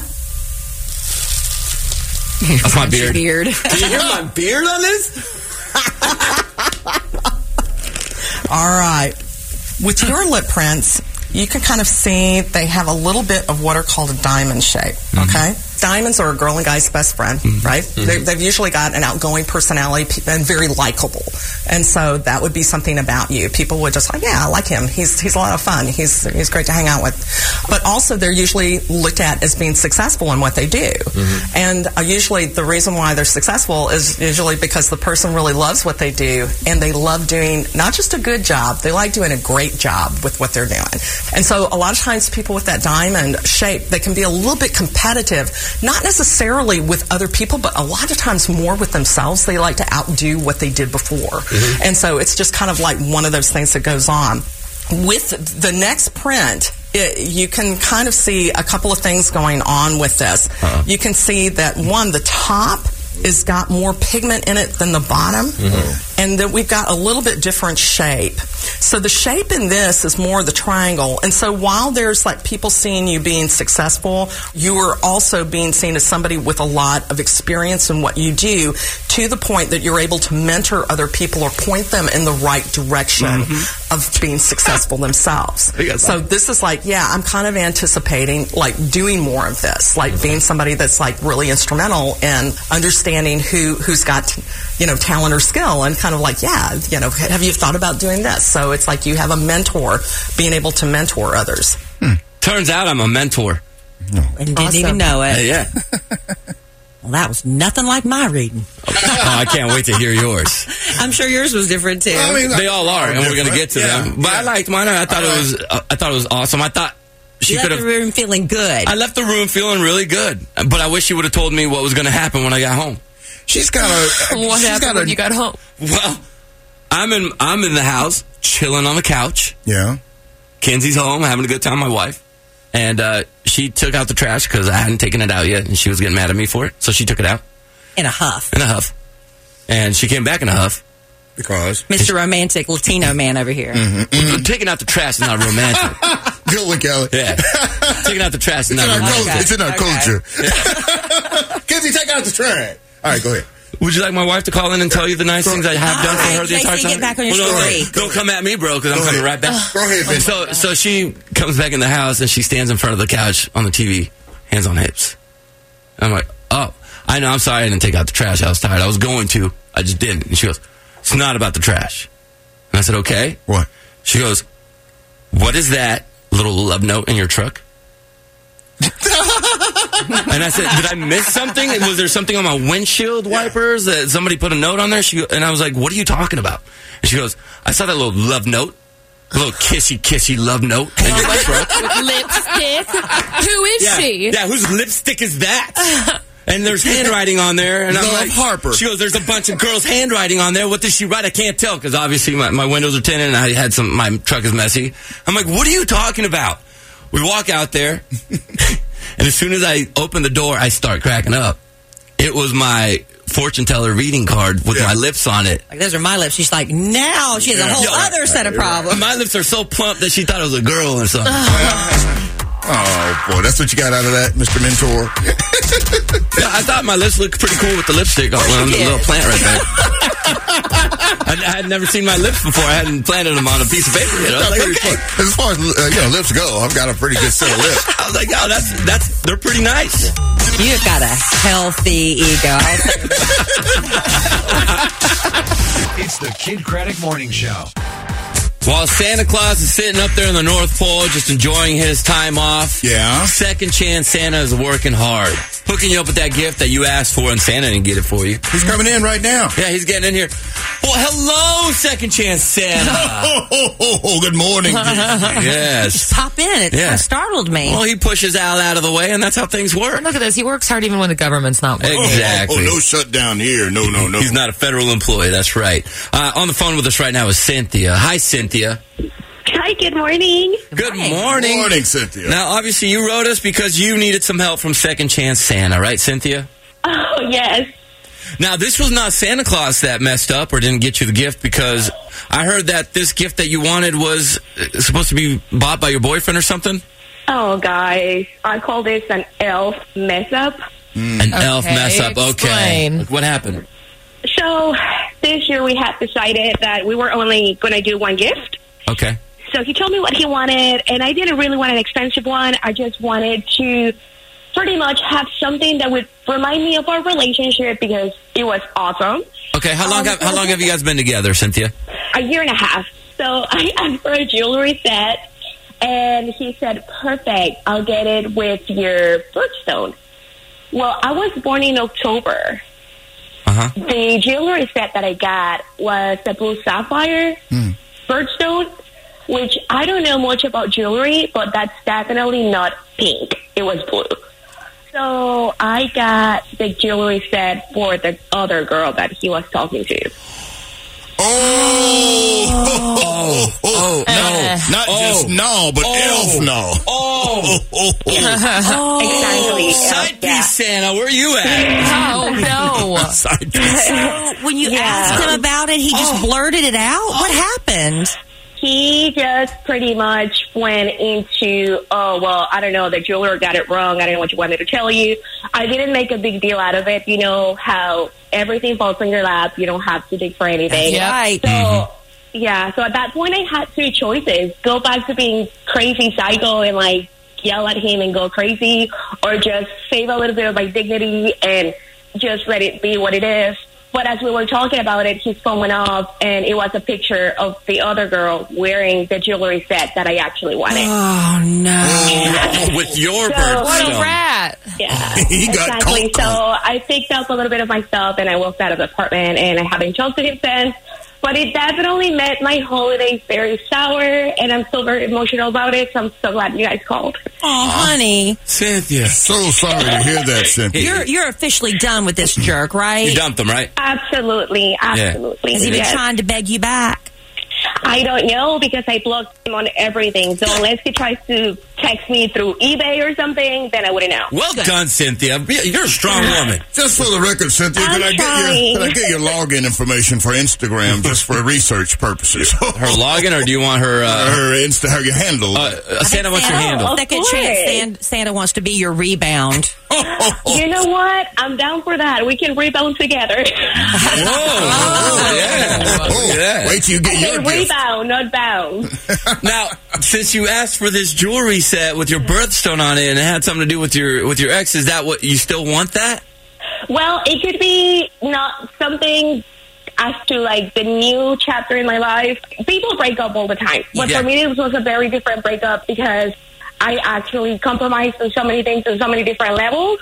That's my beard. beard. Do you hear my beard on this? All right. With your lip prints, you can kind of see they have a little bit of what are called a diamond shape, okay? Mm-hmm. Diamonds are a girl and guy's best friend, mm-hmm. right? Mm-hmm. They, they've usually got an outgoing personality and very likable. And so that would be something about you. People would just like, yeah, I like him. He's he's a lot of fun. He's he's great to hang out with. But also they're usually looked at as being successful in what they do. Mm-hmm. And uh, usually the reason why they're successful is usually because the person really loves what they do and they love doing not just a good job, they like doing a great job with what they're doing. And so a lot of times people with that diamond shape, they can be a little bit competitive. Not necessarily with other people, but a lot of times more with themselves. They like to outdo what they did before. Mm-hmm. And so it's just kind of like one of those things that goes on. With the next print, it, you can kind of see a couple of things going on with this. Uh-huh. You can see that, one, the top has got more pigment in it than the bottom, mm-hmm. and that we've got a little bit different shape. So the shape in this is more the triangle, and so while there's like people seeing you being successful, you are also being seen as somebody with a lot of experience in what you do, to the point that you're able to mentor other people or point them in the right direction mm-hmm. of being successful themselves. So this is like, yeah, I'm kind of anticipating like doing more of this, like mm-hmm. being somebody that's like really instrumental in understanding who who's got, you know, talent or skill, and kind of like, yeah, you know, have you thought about doing this? So it's like you have a mentor, being able to mentor others. Hmm. Turns out I'm a mentor. No. And didn't awesome. even know it. Uh, yeah. Well, that was nothing like my reading. Oh, I can't wait to hear yours. I'm sure yours was different too. Well, I mean, they all are, and we're going to get to yeah. them. But yeah. I liked mine. I thought right. it was. Uh, I thought it was awesome. I thought she you could left have. the room feeling good. I left the room feeling really good, but I wish she would have told me what was going to happen when I got home. She's got a. What she's happened got when a, you got home? Well, I'm in. I'm in the house, chilling on the couch. Yeah. Kenzie's home, having a good time. My wife, and uh, she took out the trash because I hadn't taken it out yet, and she was getting mad at me for it. So she took it out in a huff. In a huff, and she came back in a huff because Mister Romantic Latino man over here. Mm-hmm, mm-hmm. Taking out the trash is not romantic. Good one, Kelly. Yeah, taking out the trash is not romantic. Okay. It's in our okay. culture. Yeah. Kenzie, take out the trash. All right, go ahead. Would you like my wife to call in and tell you the nice things I have done for her the entire time? Get back on your well, no, story. no, don't come at me, bro, because I'm coming right back. Go ahead, man. So, so she comes back in the house and she stands in front of the couch on the T V, hands on hips. And I'm like, oh, I know, I'm sorry I didn't take out the trash. I was tired. I was going to. I just didn't. And she goes, it's not about the trash. And I said, okay. What? She goes, what is that little love note in your truck? And I said, did I miss something? Was there something on my windshield wipers that somebody put a note on there? She, and I was like, what are you talking about? And she goes, I saw that little love note, a little kissy, kissy love note in your truck. With lipstick? Who is yeah, she? Yeah, whose lipstick is that? And there's handwriting on there. And I'm Love like, Harper. She goes, there's a bunch of girls' handwriting on there. What did she write? I can't tell because obviously my, my windows are tinted and I had some, my truck is messy. I'm like, what are you talking about? We walk out there. And as soon as I open the door, I start cracking up. It was my fortune teller reading card with yeah. my lips on it. Like, those are my lips. She's like, now she has a whole yeah. other set of problems. My lips are so plump that she thought it was a girl or something. Oh, boy. That's what you got out of that, Mister Mentor? Yeah, I thought my lips looked pretty cool with the lipstick on the little plant right there. I, I had never seen my lips before. I hadn't planted them on a piece of paper yet. I was like, okay. As far as uh, you know, lips go, I've got a pretty good set of lips. I was like, oh, that's that's they're pretty nice. You've got a healthy ego. It's the Kid Craddock Morning Show. While Santa Claus is sitting up there in the North Pole just enjoying his time off, yeah. Second Chance Santa is working hard, hooking you up with that gift that you asked for and Santa didn't get it for you. He's coming in right now. Yeah, he's getting in here. Well, hello, Second Chance Santa. Oh, oh, oh, oh, good morning. Yes. Just pop in. It yeah. kind of startled me. Well, he pushes Al out of the way, and that's how things work. Look at this. He works hard even when the government's not working. Exactly. Oh, oh, oh, no shutdown here. No, no, no. He's not a federal employee. That's right. Uh, on the phone with us right now is Cynthia. Hi, Cynthia. Hi, Hi, good morning. Good morning. Morning, Cynthia. Now, obviously, you wrote us because you needed some help from Second Chance Santa, right, Cynthia? Oh, yes. Now, this was not Santa Claus that messed up or didn't get you the gift, because I heard that this gift that you wanted was uh, supposed to be bought by your boyfriend or something? Oh, guys, I call this an elf mess up. Mm. An Okay, elf mess up. Okay. explain. Like, what happened? So this year we had decided that we were only going to do one gift. Okay. So he told me what he wanted, and I didn't really want an expensive one. I just wanted to pretty much have something that would remind me of our relationship because it was awesome. Okay, how long, Um, have, how long have you guys been together, Cynthia? A year and a half. So I asked for a jewelry set, and he said, perfect, I'll get it with your birthstone. Well, I was born in October. Uh-huh. The jewelry set that I got was the blue sapphire Mm. birthstone, which I don't know much about jewelry, but that's definitely not pink. It was blue. So I got the jewelry set for the other girl that he was talking to. Oh, Oh, oh, no. not Oh. just no, but Oh. elf no. Oh, Oh, oh. Exactly. side Yeah. piece Santa, where are you at? Oh, no. Side piece. So when you Yeah. asked him about it, he just blurted it out. What happened? He just pretty much went into, oh, well, I don't know, the jeweler got it wrong. I don't know what you wanted to tell you. I didn't make a big deal out of it. You know how everything falls on your lap. You don't have to dig for anything. Yep. Right. So, yeah, so at that point I had two choices. Go back to being crazy psycho and, like, yell at him and go crazy, or just save a little bit of my dignity and just let it be what it is. But as we were talking about it, his phone went off, and it was a picture of the other girl wearing the jewelry set that I actually wanted. Oh, no. Oh, with your So- birthstone. What a rat. Yeah, He got exactly. caught. So I picked up a little bit of my stuff, and I walked out of the apartment, and I haven't talked to him since. But it definitely made my holidays very sour, and I'm still very emotional about it, so I'm so glad you guys called. Oh, honey. Cynthia. So sorry to hear that, Cynthia. You're you're officially done with this jerk, right? You dumped him, right? Absolutely, absolutely. Has he been yes. trying to beg you back? I don't know, because I blocked him on everything. So unless he tries to text me through eBay or something, then I wouldn't know. Well done, Cynthia. You're a strong woman. Just for the record, Cynthia, I'm can I, get trying. your, can I get your login information for Instagram just for research purposes? Her login, or do you want her... Uh, her Insta, her your handle. uh, uh, Santa wants your Santa, handle. Second Of chance course. Santa, Santa wants to be your rebound. You know what? I'm down for that. We can rebound together. Whoa. Oh, yeah. Look Oh, at that. wait till you get Okay, your gift. rebound, not bound. Now, since you asked for this jewelry set with your birthstone on it and it had something to do with your with your ex, is that what you still want that? Well, it could be not something as to like the new chapter in my life. People break up all the time. But Yeah. for me, this was a very different breakup because I actually compromised on so many things on so many different levels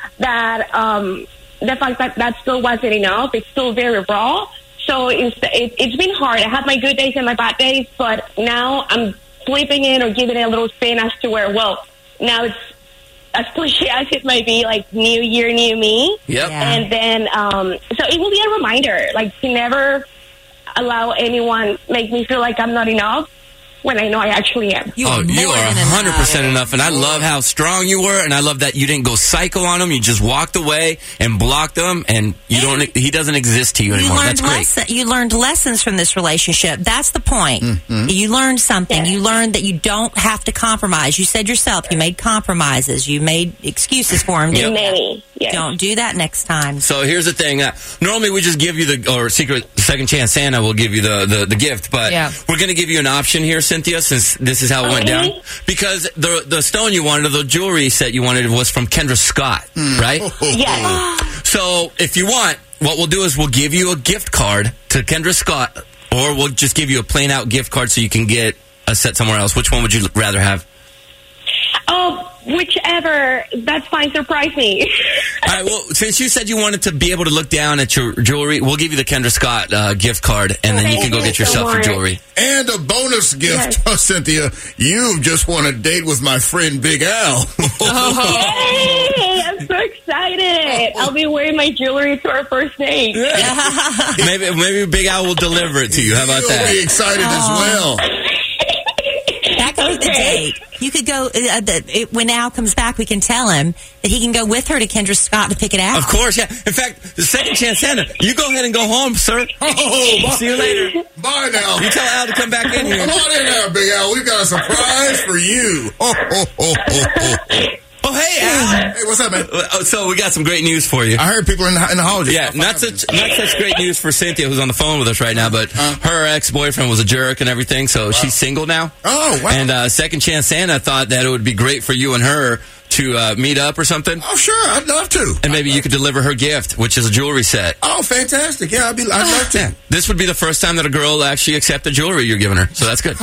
that um, the fact that that still wasn't enough, it's still very raw. So it's, it, it's been hard. I have my good days and my bad days, but now I'm flipping it or giving it a little spin as to where, well, now it's as cliche as it might be, like new year, new me. Yep. Yeah. And then, um, so it will be a reminder, like to never allow anyone make me feel like I'm not enough when I know I actually am. You oh, are you more are than one hundred percent enough. enough, and I love how strong you were, and I love that you didn't go psycho on him. You just walked away and blocked him, and you don't. He doesn't exist to you You anymore. learned, That's great. lesson, you learned lessons from this relationship. That's the point. You learned something. Yeah. You learned that you don't have to compromise. You said yourself you made compromises. You made excuses for him. didn't you? Many, yes. Don't do that next time. So here's the thing. Uh, normally we just give you the, or Secret Second Chance Santa will give you the, the, the gift, but Yeah. we're going to give you an option here, Cynthia, since this is how it went down. Okay. Because the the stone you wanted, or the jewelry set you wanted, was from Kendra Scott, right? Yes. So if you want, what we'll do is we'll give you a gift card to Kendra Scott, or we'll just give you a plain out gift card so you can get a set somewhere else. Which one would you rather have? Oh, whichever. That's fine. Surprise me. All right, well, since you said you wanted to be able to look down at your jewelry, we'll give you the Kendra Scott uh, gift card, and then you Thank can go you get so yourself your much. jewelry. And a bonus gift, Cynthia. You've just won a date with my friend Big Al. Yay! I'm so excited. I'll be wearing my jewelry to our first date. maybe maybe Big Al will deliver it to you. How about You'll that? be excited as well. take the Okay. date. You could go, uh, the, it, when Al comes back, we can tell him that he can go with her to Kendra Scott to pick it out. Of course, yeah. In fact, the second chance Santa, you go ahead and go home, sir. Oh, See you later. bye now. You tell Al to come back in here. Come on in there, Big Al. We've got a surprise for you. Oh, oh, oh, oh, oh, oh. Oh, hey, Al. Hey, what's up, man? Uh, So we got some great news for you. I heard people in the, in the hall just... Yeah, not such not such great news for Cynthia, who's on the phone with us right now, but her ex-boyfriend was a jerk and everything, so she's single now. Oh, wow. And uh, Second Chance Santa thought that it would be great for you and her to uh, meet up or something, Oh, sure. I'd love to. and maybe you could deliver her gift, which is a jewelry set. Oh, fantastic. Yeah, I'd, be, I'd love to. Yeah, this would be the first time that a girl actually accept the jewelry you're giving her, so that's good.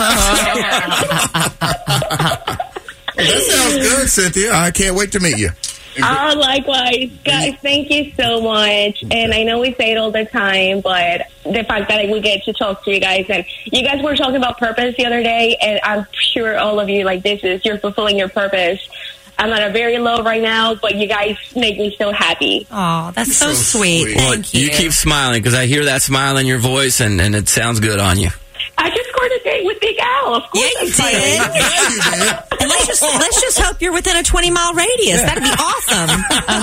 That sounds good, Cynthia. I can't wait to meet you. Oh, likewise. Guys, thank you so much. And I know we say it all the time, but the fact that we get to talk to you guys, and you guys were talking about purpose the other day, and I'm sure all of you, like, this is, you're fulfilling your purpose. I'm at a very low right now, but you guys make me so happy. Oh, that's so, So sweet. sweet. Well, Thank you. you keep smiling, because I hear that smile in your voice, and, and it sounds good on you. I just scored a date with Big Al, of course. Yeah, you I'm did. Yeah, you did. And let's just let's just hope you're within a twenty mile radius. That'd be awesome.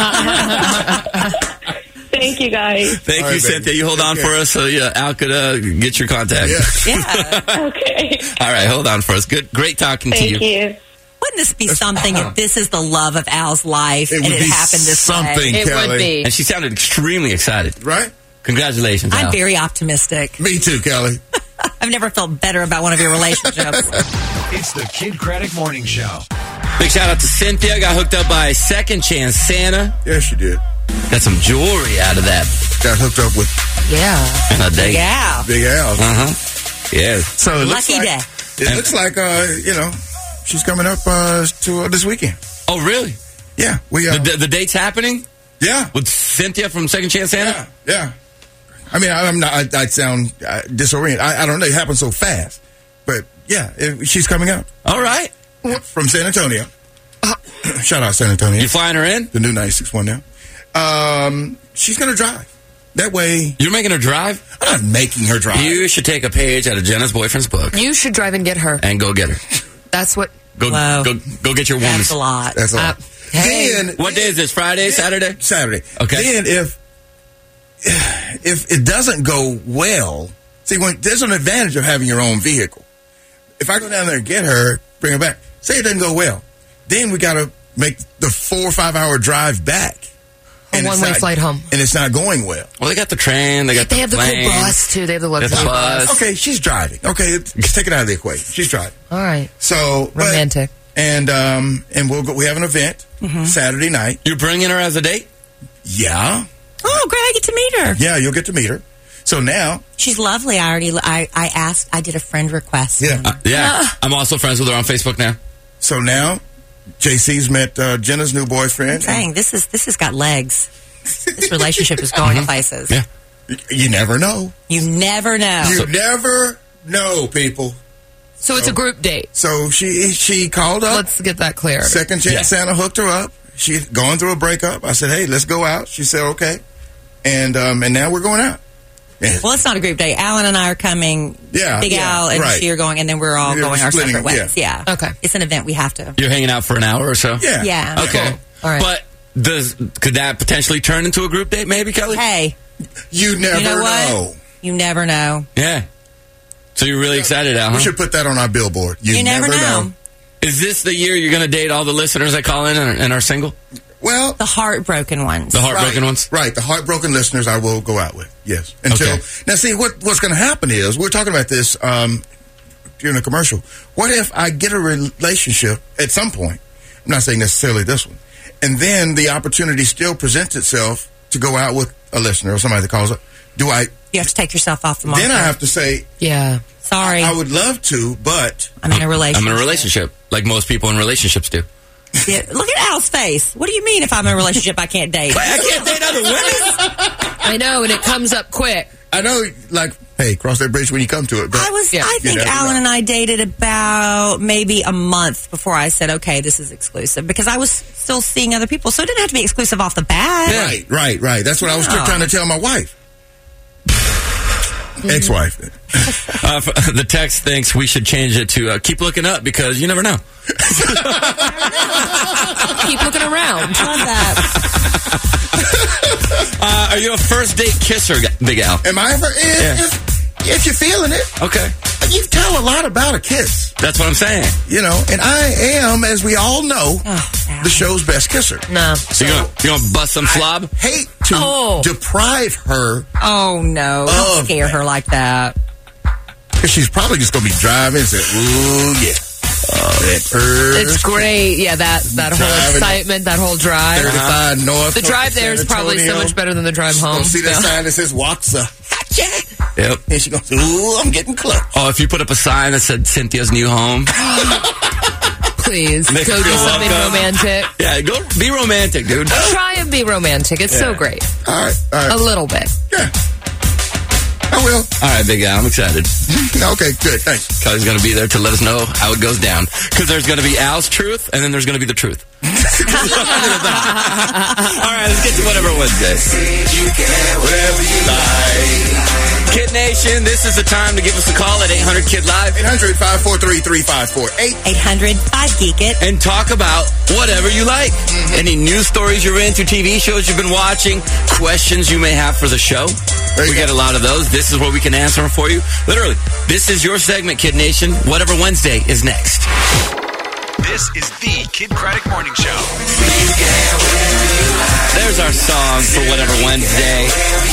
Thank you, guys. Thank All you, right, baby. Cynthia. You hold on Take for care. us so yeah, Al could uh, get your contact. Yeah. Yeah. Okay. All right, hold on for us. Good, great talking to Thank you. you. Wouldn't this be something if this is the love of Al's life It and would it be happened this something, way? It Kelly. would be. And she sounded extremely excited. Right? Congratulations, Al. I'm very optimistic. Me too, Kelly. I've never felt better about one of your relationships. It's the Kid Craddock Morning Show. Big shout out to Cynthia. Got hooked up by Second Chance Santa. Yes, you did. Got some jewelry out of that Got hooked up with Yeah. in a day. Yeah. Big Al. Uh huh. Yeah. So it looks Lucky like, day. It looks like, uh, you know, she's coming up uh, to uh, this weekend. Oh, really? Yeah, we uh, The, the, the date's happening yeah, with Cynthia from Second Chance Santa. yeah, yeah. I mean, I, I'm not. I, I sound uh, disoriented. I, I don't know. It happened so fast, but yeah, it, she's coming up All right. from San Antonio. Shout out San Antonio. You flying her in? The new ninety-six one now. Um, she's gonna drive. That way, You're making her drive? I'm not making her drive. You should take a page out of Jenna's boyfriend's book You should drive and get her. and go get her. That's what. Go Wow. go go get your woman. That's a lot. That's all. Uh, hey. Then What day is this? Friday, Saturday? Saturday. Okay. Then if if it doesn't go well, see, when there's an advantage of having your own vehicle. If I go down there and get her, bring her back, say it doesn't go well, then we got to make the four or five hour drive back. A And it's one-way not- flight home. and it's not going well. Well, they got the train. They got They the have the plane. cool bus too. They have the Got luxury the bus. Okay, she's driving. Okay, let's take it out of the equation. She's driving. All right. So but- Romantic. and um and we'll go. We have an event Saturday night. You're bringing her as a date? Yeah, Oh, great! I get to meet her. yeah. You'll get to meet her. So now, She's lovely. I already. I, I asked. I did a friend request. yeah. Uh, yeah. I'm also friends with her on Facebook now. So now, J C's met uh, Jenna's new boyfriend. I'm saying this is this has got legs. This relationship is going places. Yeah. You, you never know. You never know. You never know, people. So it's a group date. So she she called up. Let's get that clear. Second Chance Yeah. Santa hooked her up. She's going through a breakup. I said, "Hey, let's go out." She said, "Okay," and um, and now we're going out. Yeah. Well, it's not a group date. Alan and I are coming. Yeah, Big yeah, Al and right. she are going, and then we're all Yeah, going our splitting separate them, ways. Yeah. Okay. It's an event. We have to. You're hanging out for an hour or so? yeah, Yeah. Okay. All right. But does could that potentially turn into a group date, maybe, Kelly? Hey, You never you know what? know. You never know. Yeah. So you're really excited, Al, huh? We should put that on our billboard. You, You never know. Is this the year you're going to date all the listeners that call in and are, and are single? Well, The heartbroken ones. The heartbroken right, ones? right? The heartbroken listeners, I will go out with. Yes. Until Okay. now, see what what's going to happen is we're talking about this um, during a commercial. What if I get a relationship at some point? I'm not saying necessarily this one, and then the opportunity still presents itself to go out with a listener or somebody that calls up. Do I? You have to take yourself off the market. Then I have to say, Yeah. Sorry, I would love to, but I'm in a relationship. I'm in a relationship, like most people in relationships do. Yeah, look at Al's face. What do you mean if I'm in a relationship I can't date? I can't date other women? I know, and it comes up quick. I know, like, hey, cross that bridge when you come to it. But I was. Yeah. I think You never Alan know. and I dated about maybe a month before I said, "Okay, this is exclusive," because I was still seeing other people, so it didn't have to be exclusive off the bat. right, right, right. That's what I was Yeah. trying to tell my wife. Ex-wife. Uh, the text thinks we should change it to uh, keep looking up because you never know. Keep looking around. Love that. Uh, are you a first date kisser, Big Al? Am I ever? If, Yeah. if, if you're feeling it, Okay. you tell a lot about a kiss. That's what I'm saying. You know, and I am, as we all know, Oh, the show's best kisser. No. So, you're going you gonna bust some slob? Hate to Oh. deprive her, Oh, no. Oh. Don't scare her like that. because she's probably just going to be driving and say, ooh, yeah. That first It's great. Yeah, that, that whole Driving excitement, that whole drive. thirty-five north. The drive there is San probably so Antonio. much better than the drive home. Gonna see that Yeah. sign that says Watsa. Yep. And she goes, ooh, I'm getting close. Oh, if you put up a sign that said Cynthia's new home. Please, Make go her do feel something welcome. romantic. Yeah, go be romantic, dude. Try and be romantic. It's so Yeah. great. All right, all A right. little bit. Yeah. I will. All right, Big Al, I'm excited. Okay, good. Thanks. Kylie's going to be there to let us know how it goes down. Because there's going to be Al's truth, and then there's going to be the truth. All right, let's get to Whatever Wednesday. You can whatever you like. Kid Nation, this is the time to give us a call at eight hundred Kid Live. eight hundred, five four three, three five four eight. eight hundred, five geek it. And talk about whatever you like. Mm-hmm. Any news stories you're into, T V shows you've been watching, questions you may have for the show. There you We go. get a lot of those. This is where we can answer them for you. Literally, this is your segment, Kid Nation. Whatever Wednesday is next. This is the Kid Craddock Morning Show. There's our song for Whatever Wednesday.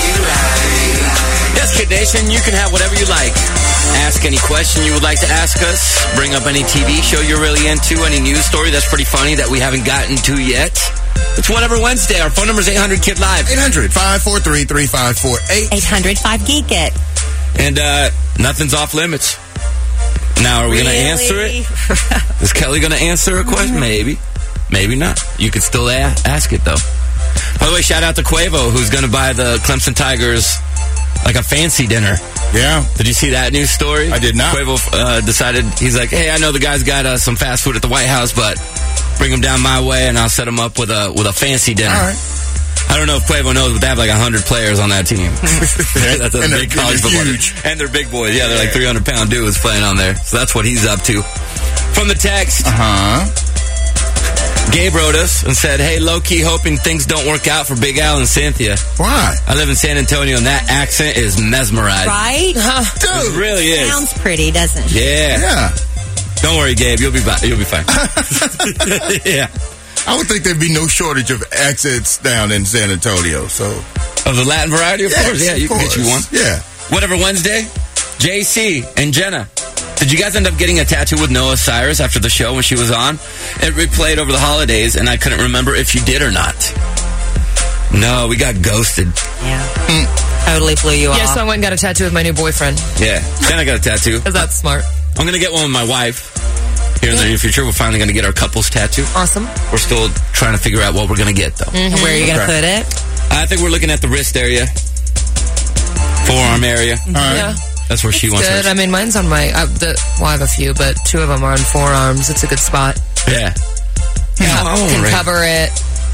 Yes, Kid Nation, you can have whatever you like. Ask any question you would like to ask us. Bring up any T V show you're really into, any news story that's pretty funny that we haven't gotten to yet. It's Whatever Wednesday. Our phone number is eight hundred Kid Live. eight hundred, five four three, three five four eight. eight hundred, five geek it. And uh, nothing's off limits. Now, are we going to answer it? Is Kelly going to answer a question? Maybe. Maybe not. You could still a- ask it, though. By the way, shout out to Quavo, who's going to buy the Clemson Tigers like a fancy dinner. Yeah. Did you see that news story? I did not. Quavo uh, decided, he's like, hey, I know the guy's got uh, some fast food at the White House, but bring him down my way and I'll set him up with a with a fancy dinner. All right. I don't know if Quavo knows, but they have like one hundred players on that team. That's a And they're- big college and they're football. huge. And they're big boys. Yeah, they're like three hundred pound dudes playing on there. So that's what he's up to. From the text, Uh-huh. Gabe wrote us and said, hey, low-key hoping things don't work out for Big Al and Cynthia. Why? I live in San Antonio, and that accent is mesmerized. Right? It really is. Sounds pretty, doesn't it? Yeah. Yeah. Don't worry, Gabe. You'll be fi- you'll be fine. Yeah. I would think there'd be no shortage of accents down in San Antonio, so. Of the Latin variety, of Yes, course. Yeah, you of can get you one. course. Yeah. Whatever Wednesday, J C and Jenna. Did you guys end up getting a tattoo with Noah Cyrus after the show when she was on? It replayed over the holidays, and I couldn't remember if you did or not. No, we got ghosted. Yeah. Totally blew you Yes, off. I went and got a tattoo with my new boyfriend. Yeah, Jenna got a tattoo. Because that's smart. I'm going to get one with my wife. Here in the near future, we're finally going to get our couples tattoo. Awesome. We're still trying to figure out what we're going to get, though. And where are you going to Okay. put it? I think we're looking at the wrist area, forearm area. All right. Yeah. That's where she wants Good. hers. I mean, mine's on my. Uh, the, well, I have a few, but two of them are on forearms. It's a good spot. Yeah. Yeah, I Can want cover it.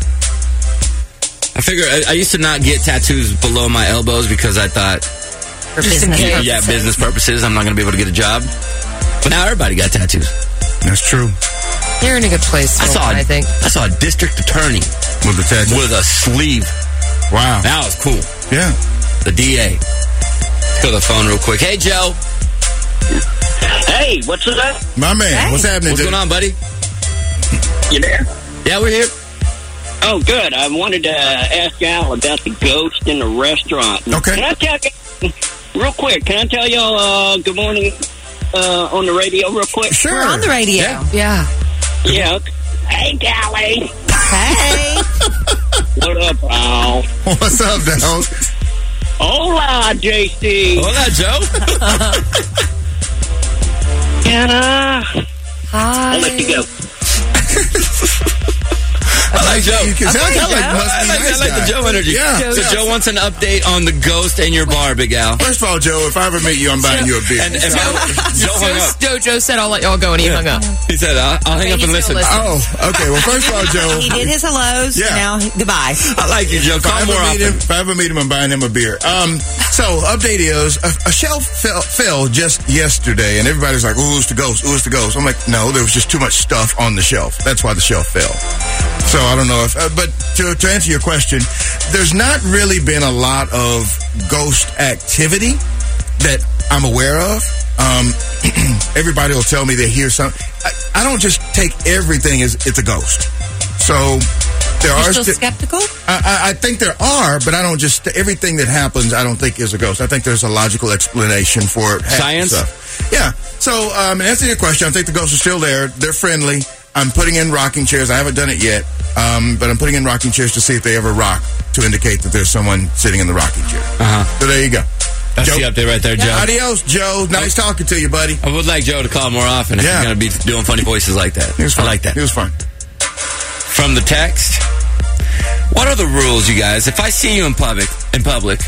I figure I, I used to not get tattoos below my elbows because I thought, For Just in business case. yeah, purposes. business purposes, I'm not going to be able to get a job. But now everybody got tattoos. That's true. You're in a good place. I Phil, saw, a, I think. I saw a district attorney With the tattoo. with a sleeve. Wow. That was cool. Yeah. The D A. Let's go to the phone real quick. Hey, Joe. Hey, what's up? My man, Hey. what's happening? What's dude? going on, buddy? You there? Yeah, we're here. Oh, good. I wanted to ask Al about the ghost in the restaurant. Okay. Can I tell you, real quick, can I tell y'all uh, good morning uh, on the radio real quick? Sure. We're on the radio. Yeah. Yeah. Yeah. okay. Hey, Callie. Hey. What up, Al? What's up, dog? Hola, J C. Hola, Joe. Can I? Hi. I'll let you go. I like like Joe. You can Okay, tell Kelly Joe. must be I like, nice I like the guy. Joe energy. Yeah. So Joe. Joe wants an update on the ghost in your bar, Big Al. First of all, Joe, if I ever meet you, I'm buying you a beer. And, and Joe, Joe hung up. Joe, Joe said, I'll let y'all go, and he hung up. He said, I'll, I'll hang Okay, up and he's listen. gonna listen. Oh, okay. Well, first of all, Joe. He did his hellos. Yeah. Now, he- goodbye. I like you, Joe. If I, Call ever more meet often. him, if I ever meet him, I'm buying him a beer. Um, so, update is a, a shelf fell, fell just yesterday, and everybody's like, "Ooh, it's the ghost. Ooh, it's the ghost." I'm like, "No, there was just too much stuff on the shelf. That's why the shelf fell." So I don't know if, uh, but to, to answer your question, there's not really been a lot of ghost activity that I'm aware of. Um, everybody will tell me they hear something. I, I don't just take everything as it's a ghost. So there You're are still sti- skeptical? I, I, I think there are, but I don't just everything that happens. I don't think is a ghost. I think there's a logical explanation for half the Science? stuff. Yeah. So, um, answer your question. I think the ghosts are still there. They're friendly. I'm putting in rocking chairs. I haven't done it yet, um, but I'm putting in rocking chairs to see if they ever rock to indicate that there's someone sitting in the rocking chair. Uh-huh. So there you go. That's Joe- the update right there, Joe. Adios, Joe. Nice talking to you, buddy. I would like Joe to call more often if Yeah. he's going to be doing funny voices like that. He was I fun. like that. He was fun. From the text, what are the rules, you guys? If I see you in public, in public,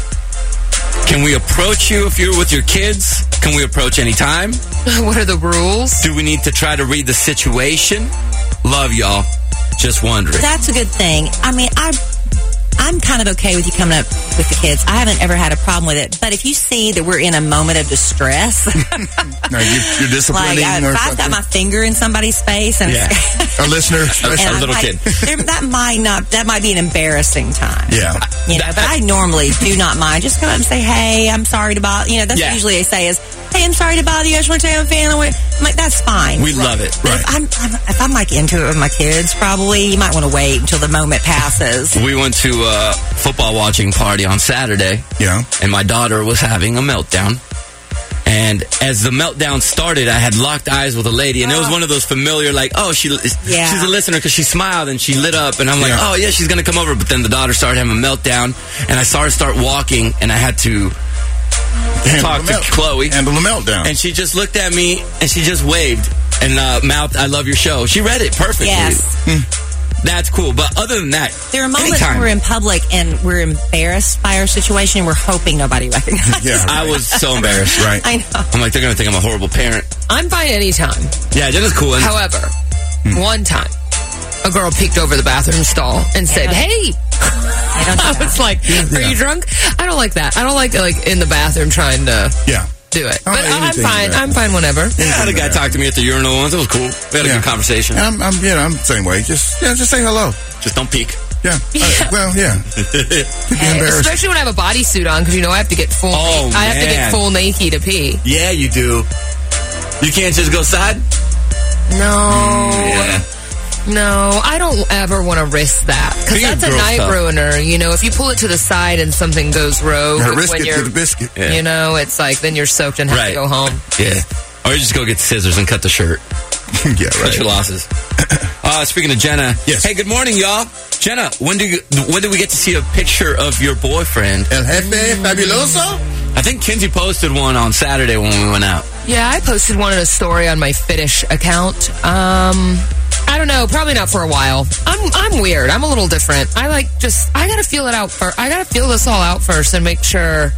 can we approach you if you're with your kids? Can we approach anytime? What are the rules? Do we need to try to read the situation? Love y'all. Just wondering. That's a good thing. I mean, I, I'm kind of okay with you coming up with the kids. I haven't ever had a problem with it. But if you see that we're in a moment of distress, No, you, you're disciplining like I, or if I've got something? my finger in somebody's face and Yeah. A listener, especially. and a I'm little like, kid. there- that might not, that might be an embarrassing time. Yeah. You know, but I normally do not mind. Just come up and say, "Hey, I'm sorry to bother." You know, that's Yeah. what usually they say is, "Hey, I'm sorry to bother you. I just want to tell you I'm a fan." I'm like, that's fine. We love it. But if I'm, I'm if I'm like into it with my kids, probably you might want to wait until the moment passes. We went to a football watching party on Saturday, Yeah. and my daughter was having a meltdown. And as the meltdown started, I had locked eyes with a lady, and it was one of those familiar, like, oh, she Yeah. she's a listener because she smiled and she lit up, and I'm like, Yeah. oh, yeah, she's going to come over. But then the daughter started having a meltdown, and I saw her start walking, and I had to Handle talk the to melt- Chloe. Handle the meltdown. And she just looked at me, and she just waved and uh, mouthed, I love your show. She read it perfectly. Yes. That's cool. But other than that, There are moments anytime. when we're in public and we're embarrassed by our situation and we're hoping nobody recognizes. Yeah. I was so embarrassed. Right. I know. I'm like, they're going to think I'm a horrible parent. I'm fine anytime. Yeah, Jenna's cool. And However, one time, a girl peeked over the bathroom stall and said, Yeah. "Hey." I don't do I that. was like, "Are you drunk?" I don't like that. I don't like like in the bathroom trying to Yeah. do it. Oh, But I'm anything fine. in the I'm fine whenever. I had a guy talk to me at the urinal once. It was cool. We had a Yeah. good conversation. And I'm, I'm, you know, I'm the same way. Just, yeah, just say hello. Just don't peek. Yeah. Uh, well, yeah. Could be embarrassed. Especially when I have a bodysuit on because you know I have to get full. Oh, I have to man. get full naked to pee. Yeah, you do. You can't just go side? No. Yeah. No, I don't ever want to risk that because Being a that's a girl's night tough. ruiner. You know, if you pull it to the side and something goes rogue, Gotta risk when it you're, to the biscuit. Yeah. you know, it's like then you're soaked and have Right. to go home. Yeah. Or you just go get scissors and cut the shirt. Yeah, Cut right. your losses. Uh, speaking of Jenna. Yes. Hey, good morning, y'all. Jenna, when do you, when do we get to see a picture of your boyfriend? El Jefe Fabuloso? I think Kinsey posted one on Saturday when we went out. Yeah, I posted one in a story on my Fitish account. Um, I don't know, probably not for a while. I'm I'm weird. I'm a little different. I like just I gotta feel it out first. I gotta feel this all out first and make sure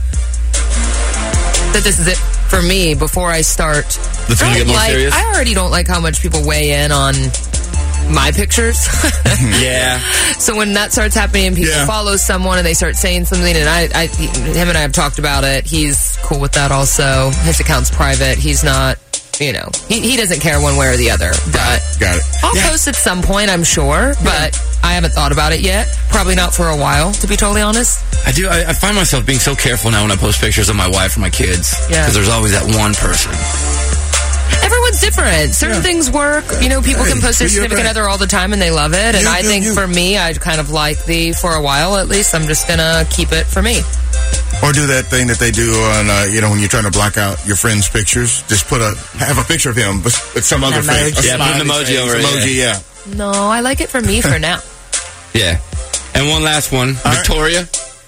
that this is it for me before I start. That's gonna I get more like, serious? I already don't like how much people weigh in on my pictures. Yeah. So when that starts happening and people Yeah. follow someone and they start saying something, and I, I, him and I have talked about it. He's cool with that also. His account's private. He's not, you know, he, he doesn't care one way or the other. But Got it. I'll Yeah. post at some point, I'm sure, but I haven't thought about it yet. Probably not for a while, to be totally honest. I do. I, I find myself being so careful now when I post pictures of my wife or my kids. Yeah. Because there's always that one person. Everyone's different. Certain Yeah. things work. You know, people Hey, can post their do your significant thing. other all the time and they love it. And You I do think you. for me, I'd kind of like the, for a while at least, I'm just going to keep it for me. Or do that thing that they do on, uh, you know, when you're trying to block out your friend's pictures. Just put a, have a picture of him with, with some other emoji. face. A Yeah, put an smiley emoji face, over it, Emoji, yeah. No, I like it for me for now. Yeah. And one last one. right. Victoria,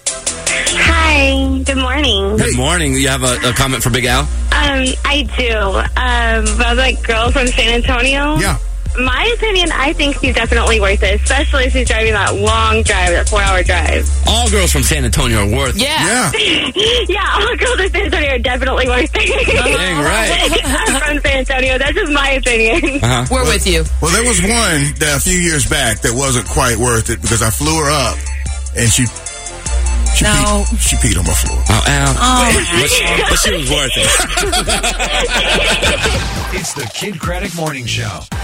Hi, good morning. good morning. You have a, a comment for Big Al? Um, I do. Um, about that girl from San Antonio. Yeah. my opinion, I think she's definitely worth it, especially if she's driving that long drive, that four-hour drive. All girls from San Antonio are worth it. Yeah. Yeah. Yeah, all girls in San Antonio are definitely worth it. Dang right. I'm from San Antonio. That's just my opinion. Uh-huh. We're with you. Well, there was one that a few years back that wasn't quite worth it because I flew her up and she she, No. peed, she peed on my floor. Oh, ow. Oh. But, she, but she was worth it. It's the Kid Craddock Morning Show.